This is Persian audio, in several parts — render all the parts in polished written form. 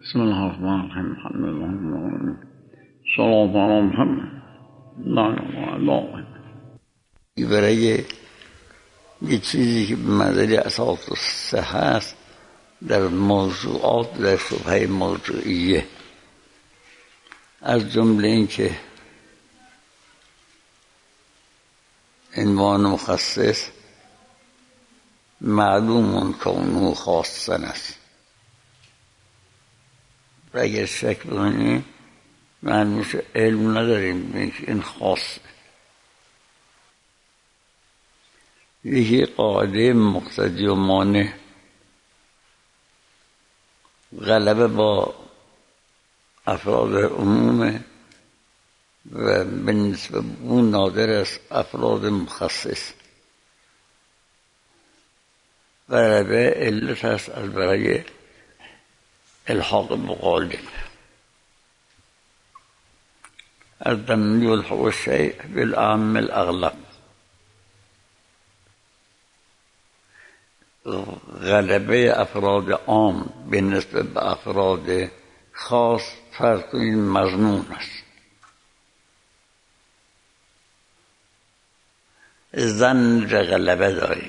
بسم الله الرحمن الرحیم. الحمد لله صلی علی محمد لا اله الا برای یه چیزی که به منزله اساس الصحه است در موضوعات در شبهه موضوعیه، از جمله این که عنوان مخصص معلوم کونه خاصا است و اگر شک بکنیم معلوم علم نداریم این خاص. یکی قاعده مقتضی و مانع غلبه با افراد عموم و به نسبت اون نادر است افراد مخصص. غلبه علت است از برای الحاق بغالب از دم یلحق الشیء بالأعم الأغلب. غلبه افراد عام به نسبت به افراد خاص فرض کنید مظنون است. ظن غلبه داریم،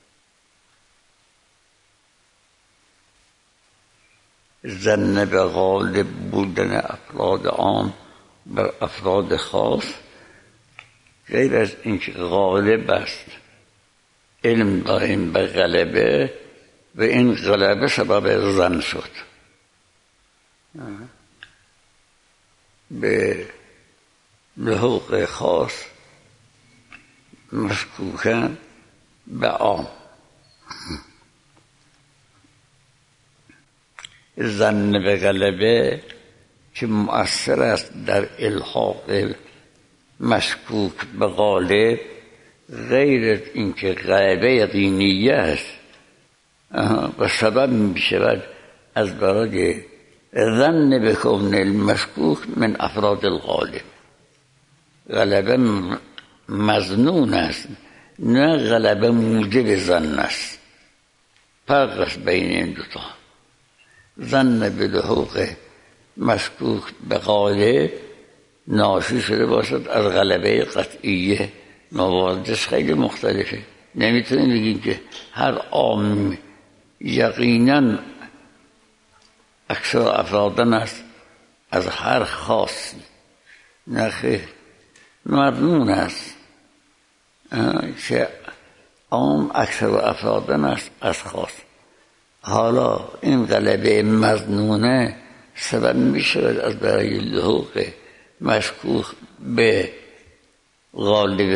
ظن به غالب بودن افراد عام بر افراد خاص غیر از اینکه غالب است علم داریم به غلبه و این غلبه سبب ظن شد. به لحوق خاص مشکوکن به عام. ظن به غلبه که مؤثر است در الحاق مشکوک به غالب غیر اینکه غلبه یقینیه است و سبب می شود از برای ظن به کون المشکوک من افراد الغالب. غلبه مظنون است نه غلبه موجب ظن است. فرق است بین این دوتا. ظن به لحوق مشکوک به غالب ناشی شده باشد از غلبه قطعیه. مواردش خیلی مختلفه. نمیتونیم بگیم که هر عام یقینا اکثر افرادن است از هر خاص. نه خیر، مظنون است که عام اکثر افرادن است از خاص. حالا این غلبه مظنونه سبب می شود از برای لحوق مشکوک به غالب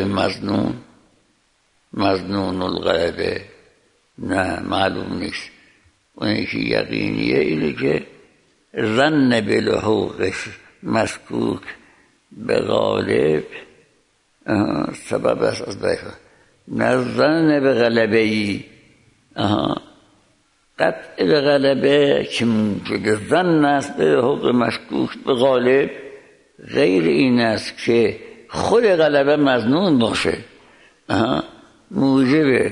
مظنون الغلبه نه معلوم نیست. اونی که یقینیه اینه که ظن به لحوق مشکوک به غالب سبب است از برای نه ظن به غلبه ای قطع به غلبه که موجب ظن است به لحوق مشکوک به غالب غیر این است که خود غلبه مظنون باشه موجب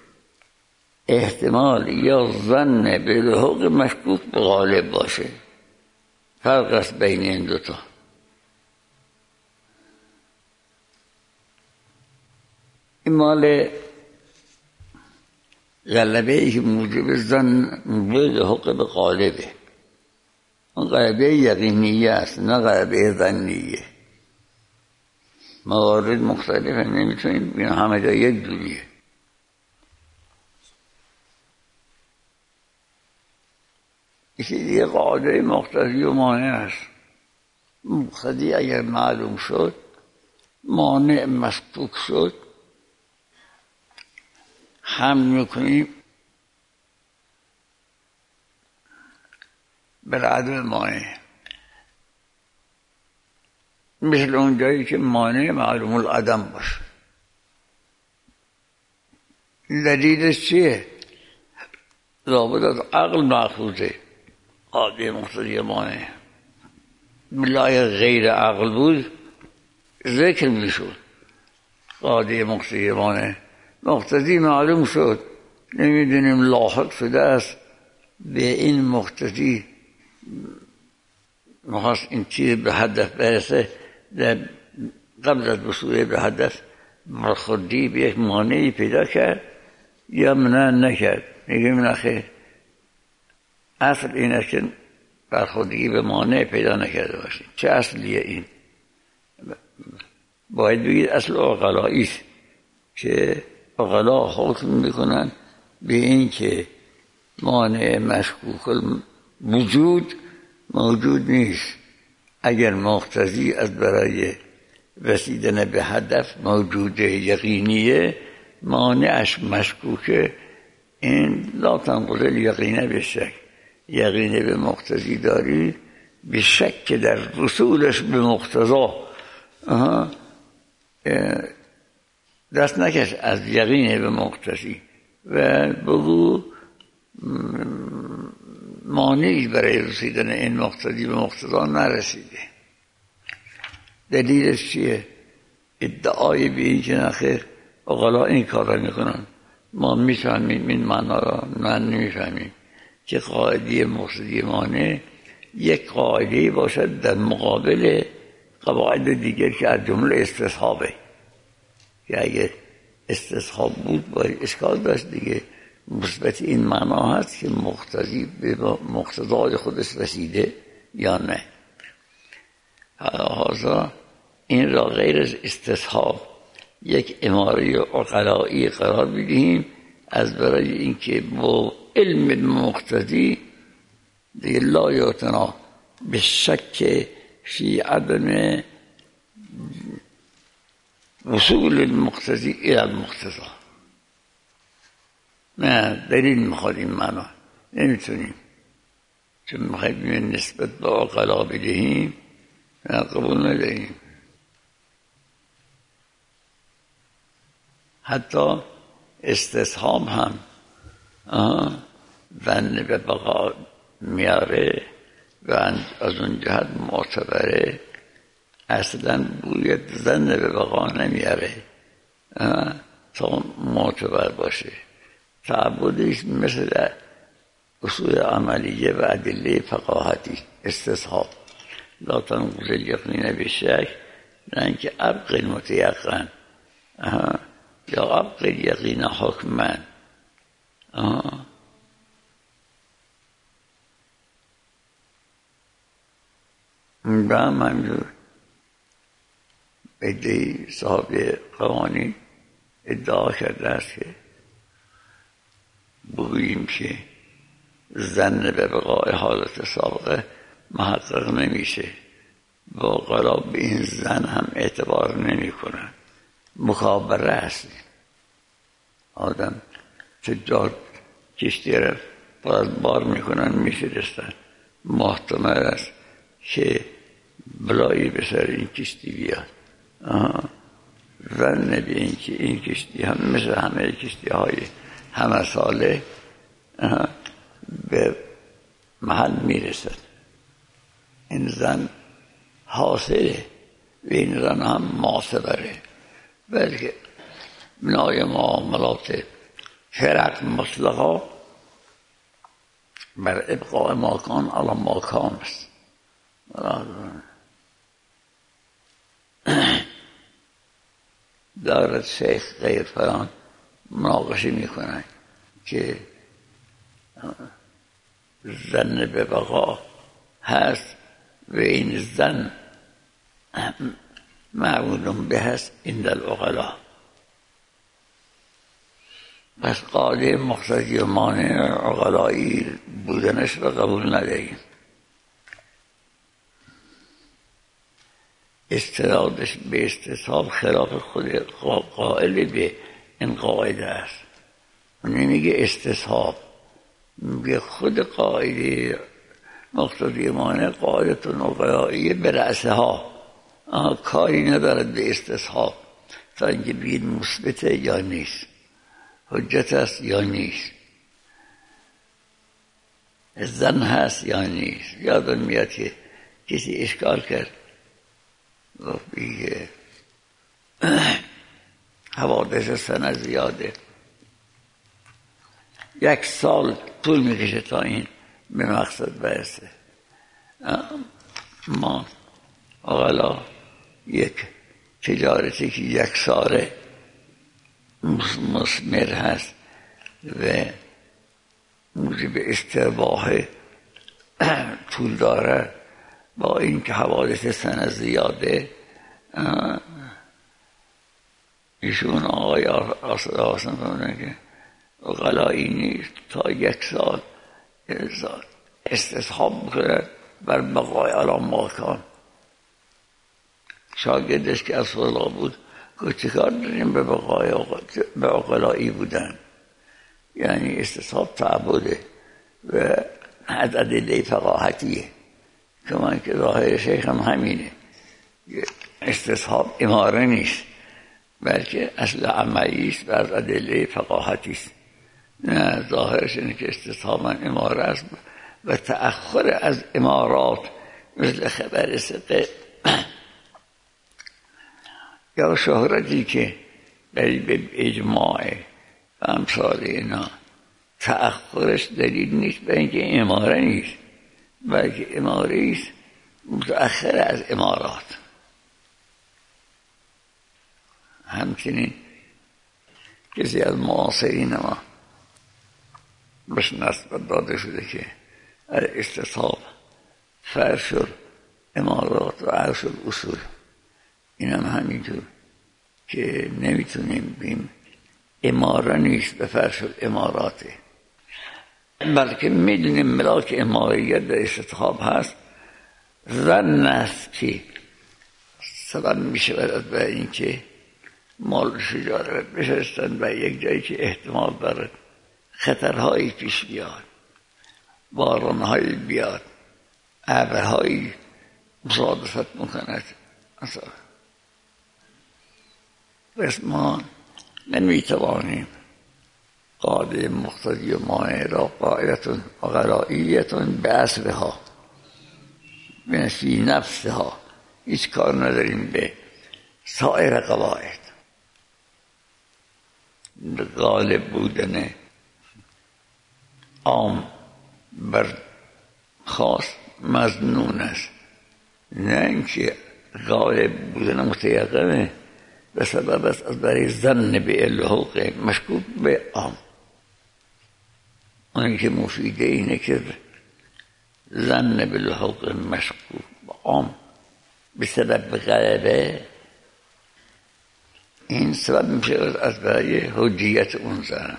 احتمال یا ظن به لحوق مشکوک به غالب باشه. فرق است بین این دوتا. این مال غلبه ای که موجب ظن به لحوق به غالبه. اون غلبه یقینیه است نه غلبه ظنیه. موارد مختلفه، نمیتونیم بگیم همه جا یک جوریه. یکی دیگه قاعده مقتضی و مانع است. مقتضی اگر معلوم شد مانع مشکوک شد هم میکنیم بر عدم مانع. مثل اون جایی که مانع معلوم العدم باشه. دلیلش چیه؟ لابد از عقل مأخوذه. قاعده مقتضی مانع بلای غیر عقل بود ذکر میشد. قاعده مقتضی مانع مقتضی معلوم شد نمیدونیم لاحق شده است به این مقتضی میخواست این چیز به هدف برسه، در قبل از وصول به هدف برخوردی به یک مانعی پیدا کرد یا منع نکرد. میگیم نخیر، اصل این است که برخوردگی به مانع پیدا نکرده باشید. چه اصلیه این؟ باید بگید اصل عقلایی است که عقلا حکم میکنن به این که مانع مشکوک وجود موجود نیست. اگر مقتضی از برای رسیدن به هدف موجود یقینیه، مانعش مشکوکه، این لا تنقضی الیقین بالشک. یقین به مقتضی داری، به شک در رسولش به مقتضا دست نکش از یقین به مقتضی و بگو مانعی برای رسیدن این مقتضی به مقتضا نرسیده. دلیلش چیه؟ ادعای به این که نخیر عقلا این کار را میکنن، ما میفهمیم این معنا را، من نمیفهمیم که قاعده مقتضی مانع یک قاعده باشد در مقابل قواعد دیگر که از جمله استصحابه، که اگه استصحاب بود باید اشکال داشت دیگه. مثبت این معنا هست که مقتضی به مقتضای خودش رسیده یا نه. حالا این را غیر از استصحاب یک اماره عقلایی قرار بدهیم، از برای اینکه با علم مقتضی دیگه لا یعتنا به شک فی عدم وصول المقتضی الى المقتضا. نه، دلیل میخواد این معنا، نمیتونیم، چون میخوایم نسبت به عقلا بدهیم، نه قبول ندهیم. حتی استصحاب هم ظن به بقا میاره و از اون جهت معتبره، اصلا باید ظن به بقا نمیاره تا معتبر باشه. تعبدش مثل اصول عملیه و ادله فقاهتی استصحاب لا تنقضی الیقین بالشک، نه اینکه ابقی المتیقن یا ابقی الیقین حکما. و همینجور ادعای صاحب قوانین ادعا کرده است که بگوییم که ظن به بقای حالت سابقه محقق نمیشه، با عقلا به این ظن هم اعتبار نمی کنن. مکابره است. آدم تجار کشتی را پر از بار میکنن میفرستن، محتمل است که بلایی به سر این کشتی بیاد. ظن به این که این کشتی هم مثل همه کشتی های همه ساله به محل میرسد. این ظن حاصله و این ظن هم معتبره، بلکه بنای معاملات فرق مطلقا بر ابقاء ماکان علی ماکان است. دارد شیخ غیر فران مناقشه میکنن که ظن به بقا هست و این ظن معمول به هست عند العقلا. پس قاعده مقتضی و مانع عقلایی بودنش را قبول نداریم. استنادش به استصحاب خلاف خود قائل به این قاعده است. نمیگه استصحاب، میگه خود قاعده مقتضی مانع قاعده عقلایی به رأسها کاری ندارد به استصحاب تا اینکه بگید مثبته یا نیست، حجت است یا نیست، ظن هست یا نیست. یادم میاد که کسی اشکال کرد بگه حوادث سنه زیاده، 1 سال طول میکشه تا این به مقصد برسه. ما اقلا یک تجارتی که یک سال مثمر هست و موجب استرباح طول داره، با این که حوادث سنه زیاده، ایشون آقای آسان فرمودن که اقلایی نیست تا یک سال استصحاب بکنه بر بقای علام ماکان. شاگردش که از فضلا بود گفت چه کار داریم به اقلایی بودن، یعنی استصحاب تعبده و از ادله فقاهتیه، که من که ظاهر شیخ هم همینه، استصحاب اماره نیست بلکه اصل عملی است و از ادله فقاهتی است. نه، ظاهرش اینه که استصحاب اماره است و تأخر از امارات مثل خبر ثقه یا شهرتی که به اجماع و امثال اینا تأخرش دلیل نیست به اینکه اماره نیست، بلکه اماره است متأخر از امارات. همچنین کسی از معاصرین ما بهش نسبت داده شده که استصحاب فرش امارات و عرش الاصول، این هم همینطور که نمیتونیم بیم اماره نیست به فرش اماراته، بلکه میدونیم ملاک اماریت در استصحاب هست. ظن است که سبب میشود برای این که مال شجاره بفرستن به یک جایی که احتمال دارد خطرهایی پیش بیاد، بارانهایی بیاد، ابرهایی مصادفت میکند. بس ما نمیتوانیم قاعده مقتضی و مانع را قاعدتون غلائیتون به اصلها فی نفسها هیچ کار نداریم به سایر قواعد. غالب بودن عام بر خاص مظنون است، نه اینکه غالب بودن متیقنه به سبب است از برای ظن به الحوق مشکوک به عام. اون که مفیده اینه که ظن به الحوق مشکوک به عام به سبب غلبه، این سبب میشه از برای حجیت اون زن.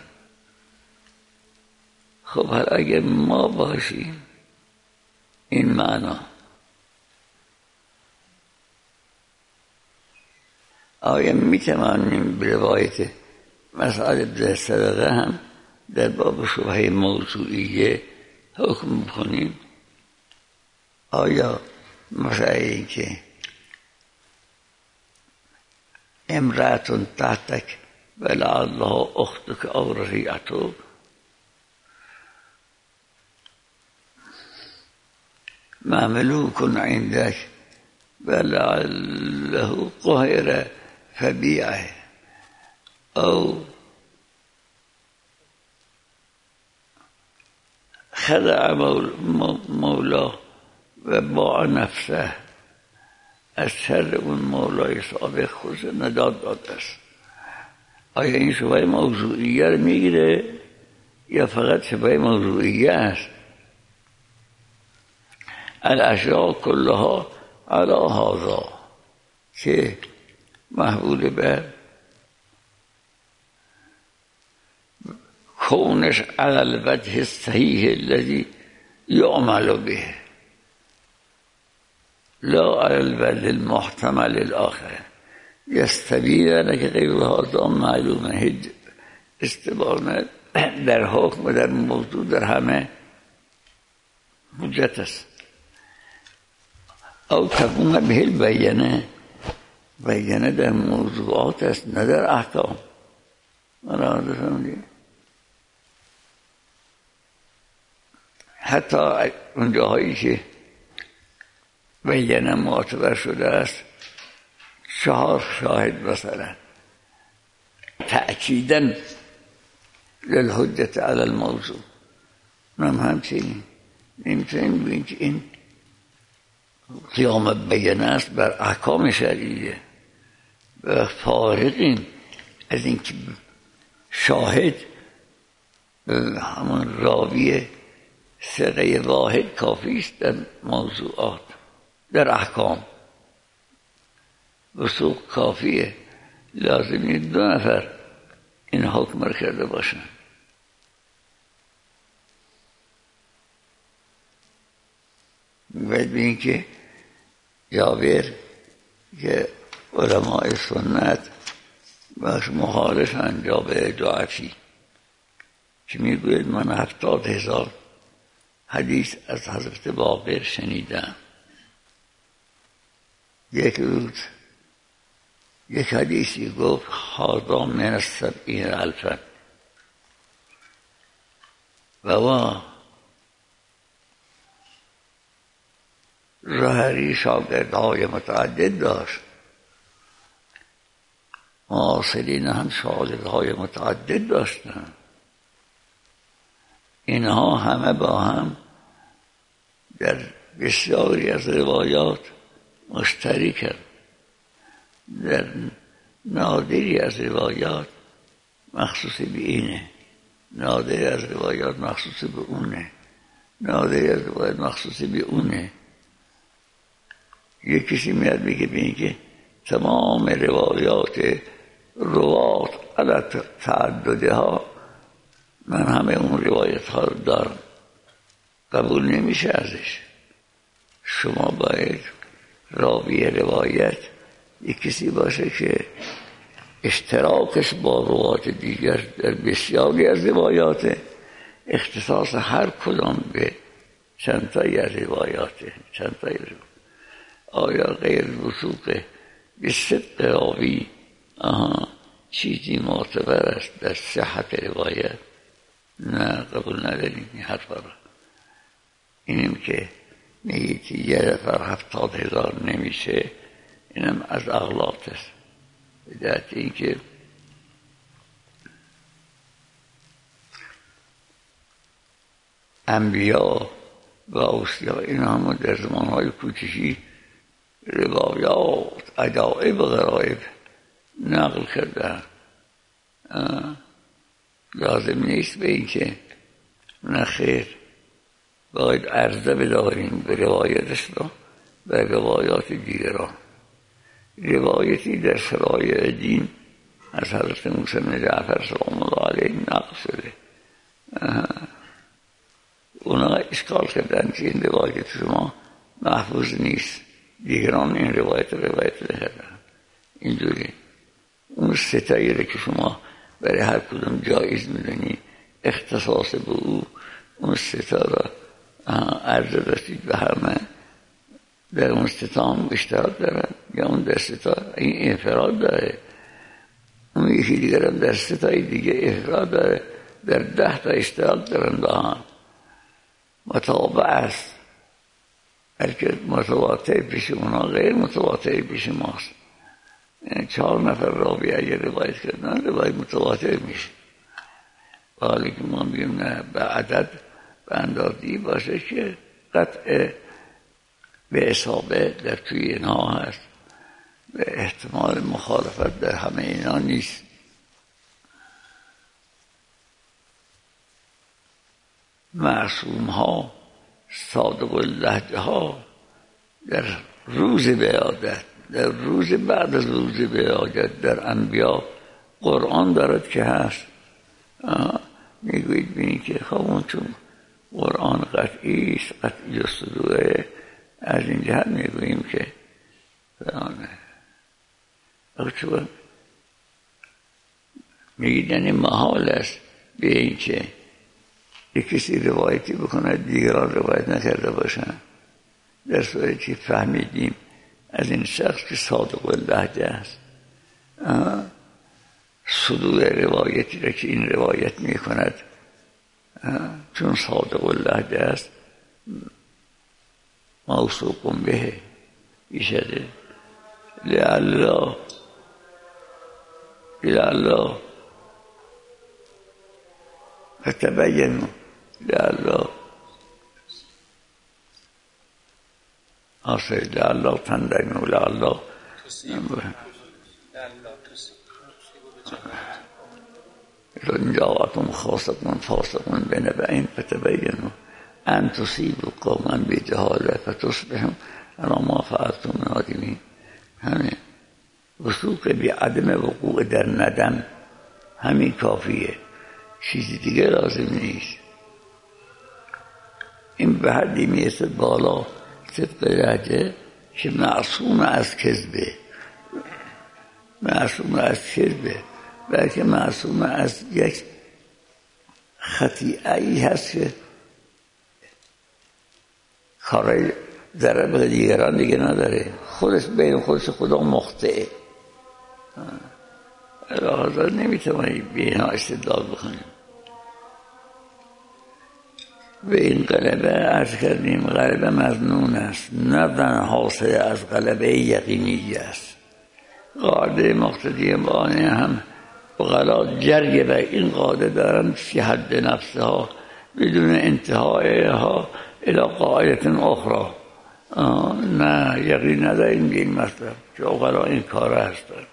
خب حالا اگر ما باشیم این معنا، آیا میتوانیم به روایت مسئله به صدقه هم در باب شبهه موضوعیه حکم بکنیم؟ آیا مثلا این که امرأتون تحتک ولعلها اختک او رفیعتک، مملوک عندك ولعله قهر فبيعه او خدع مولاه و باع نفسه، از شر اون مولای سابق خود نجات داده است. آیا این شبهه موضوعیه رو میگیره یا فقط شبهه موضوعیه است؟ الاشیاء کلها علی هذا، که محمول به کونش علی الوجه الصحیح الذی یعمل به لا علی الوجه المحتمل الاخر یستبین لک غیر هذا معلومه. استبانه در حکم و در موضوع در همه حجت است. او تکون به البینه، بینه در موضوعات است نه در احکام. من فهمیدی؟ حتی اون جاهایی که بینه معتبر شده است 4 شاهد مثلا تأکیداً للحجت علی الموضوع، من همچنین نمیتونیم بگیم که این قیام بیان است بر احکام شرعیه و فارغیم از اینکه شاهد همون راوی ثقه واحد کافی است در موضوعات، در احکام وثوق کافیه، لازمی 2 نفر این حکم را کرده باشن. باید ببینید که جابر که علماء سنت باش مخالفن، جابر ضعفی که میگوید من 70,000 حدیث از حضرت باقر شنیدم. یک روز یک حدیثی گفت هذا من 70,000 و ظاهری شاگردهای متعدد داشت، معاصرین هم شاگردهای متعدد داشتند. اینها همه با هم در بسیاری از روایات مشترکند، در نادری از روایات مخصوص به اینه، نادری از روایات مخصوص به اونه، نادری از روایات مخصوص به اونه. یک کسی میاد بگه به این که تمام روایات روات علی تعددها من همه اون روایت ها رو دارم، قبول نمیشه ازش. شما باید راوی روایت یک کسی باشه که اشتراکش با روایات دیگر در بسیاری از روایات، اختصاص هر کدام به چند تایی از روایاته. آیا غیر وثوق به صدق راوی چیزی معتبر است در صحت روایت؟ نه، قبول نداریم این حرف را. اینم که میگه که یه نفر 70,000 نمیشه، اینم از اغلاط است. بدهت این که انبیا و اوصیا این همه در زمانهای کوچشی روایات عجایب و غرایب نقل کرده. لازم نیست به این که نخیر باید عرضه بداریم به روایتش را و روایات دیگران. روایتی در شرایع دین از حضرت موسی بن جعفر سلام الله علیه نقل شده. اونا اشکال کردن که این روایت شما محفوظ نیست، دیگران این روایت نکردن. اینجوری اون ستایی را که شما برای هر کدوم جایز میدونی، اختصاص به اون ستا را عرض رسید به همه، در اون ستا هم اشتراک دارن یا اون در ستا این انفراد داره، اون یکی دیگر هم در ستای دیگه انفراد داره، در 10 تا اشتراک دارن با هم. متابع است، هرکه متواتر پیش اونا غیر متواتر پیش ماست. 4 نفر راوی اگر روایت کردن روایت متواتر میشه، حالی که ما بگیم نه، به عدد به اندازه‌ای باشه که قطع به اصابه در توی اینها هست و احتمال مخالفت در همه اینا نیست. معصوم ها، صادق اللهجه ها در روز بیادت، در روز بعد از روز بیادت در انبیا قرآن دارد که هست. میگوید بینید که خواهون چون قرآن قطعی است، قطعی جستجوه، از این جهت میگوییم که چون میگید یعنی محال است به این که یک کسی روایتی بکنه دیگران روایت نکرده باشن، در صورتی فهمیدیم از این شخص که صادق اللهجه است، صدور روایتی را که این روایت میکند چون صادق اللهجه است موثوق به ایشده لعلا فتبینوا لعلا آخر لعلا تندم و لعلا إن جاءكم خاصة فاسق بنبأ فتبينوا أن تصيبوا قوما بجهالة فتصبحوا على ما فعلتم نادمين. همین وثوق بعدم وقوع در ندم همین کافیه، چیزی دیگه لازم نیست. این به حدی میرسه بالا صدق لهجه که معصوم از کذبه، معصوم از کذبه، بلکه معصوم از یک خطیئه‌ای هست که کارای ضرر به دیگران دیگه نداره، خودش بین خودش خدا مخطئه. لحاظا نمیتونی به اینا استدلال بکنیم. به این غلبه عرض کردیم غلبه مظنون است، نه حاصل از غلبه یقینی است. قاعده مقتضی مانع هم بغلا جرگ بر این قاعده دارن فی حد نفسها بدون انتهایها الى قاعده اخرى. نه یقین نداریم به این مطلب که بغلا این کار هستن.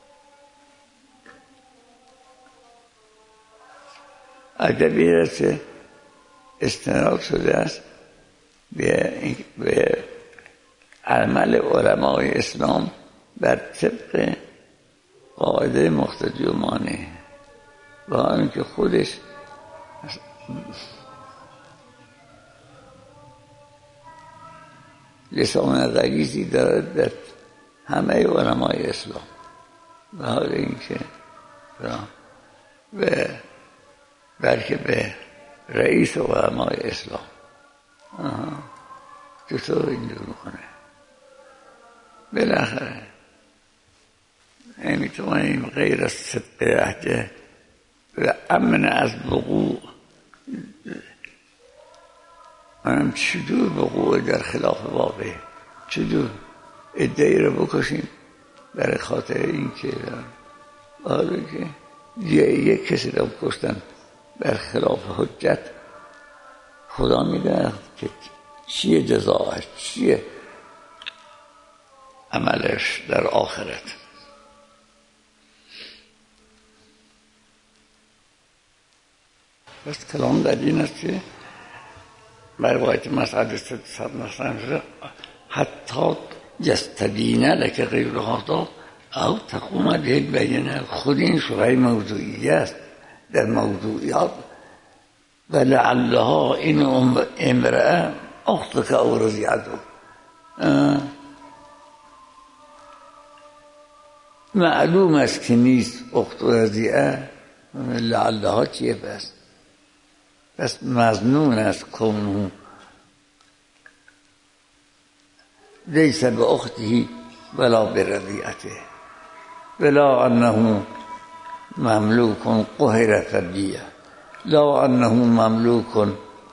ادبی است استناد شده است به عمل علمای اسلام بر طبق قاعده مقتضی و مانع، با اینکه خودش لسان غلیظی دارد در همه علمای اسلام، به حال اینکه بلکه به رئیس علمای اسلام چطور اینجور میکنه. بالاخره نمیتونیم غیر از صدق لهجه و امن از وقوع، چجور وقوع در خلاف واقع، چجور ادعایی رو بکشیم برای خاطر این که حالا که یک کسی رو بکشتن بر خلاف حجت، خدا میدونه که چیه جزاش، چیه عملش در آخرت. بس کلام در این است که بر روایت مسعد مثلا حتی یستبین لک غیر هذا او تقوم به البینه. خود این شبهه موضوعی است در موضوعیات و لعلها این امرأه اختک او رضیعته. معلوم است که نیست اخت و رضیعه، لعلها چیه؟ بس مظنون است کونه لیس به اخته ولا به رضیعته ولا انه مملوک قهر فبیه لا انه مملوک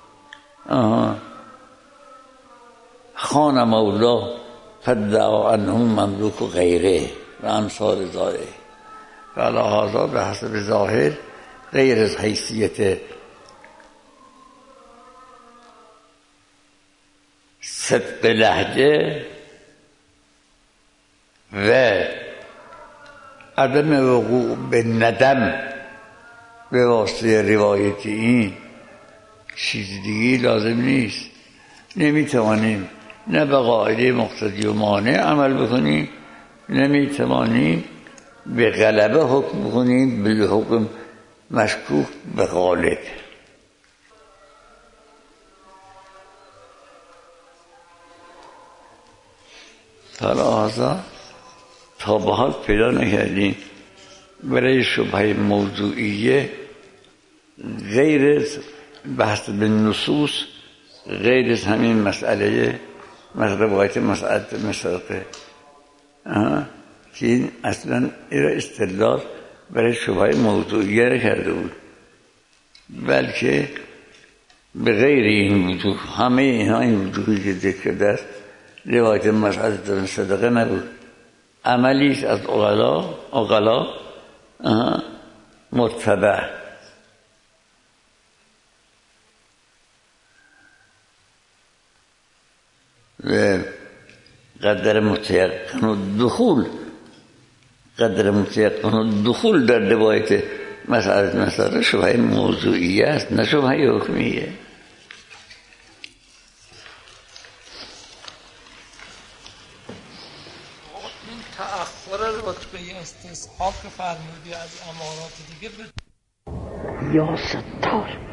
خان مولا فدعا انه مملوک غیره و امثال ذالک. فلهذا به حسب ظاهر غیر از حیثیت صدق لهجه و عدم وقوع به ندم به واسطه روایت این چیز دیگه لازم نیست. نمیتوانیم نه به قاعده مقتضی و مانع عمل بکنیم، نمیتوانیم به غلبه حکم بکنیم، به حکم مشکوک به غالب. فلهذا تا به حال پیدا نکردیم برای شبهه موضوعیه غیر بحث به نصوص، غیر از همین مسئله روایت مسئله مسرقه که این اصلا این استدلال برای شبهه موضوعیه را کرده بود، بلکه به غیر این وجوه، همه اینها این وجوهی که ذکر کرده است روایت مسئله صدقه نبود، عملیش از اغلا متبع. و قدر متيقن الدخول، قدر متيقن الدخول در روایت مسئله شبهه موضوعیه است نه شبهه حکمیه. تأخر رتبه استصحاب که فرمودی از امارات دیگه یا ستار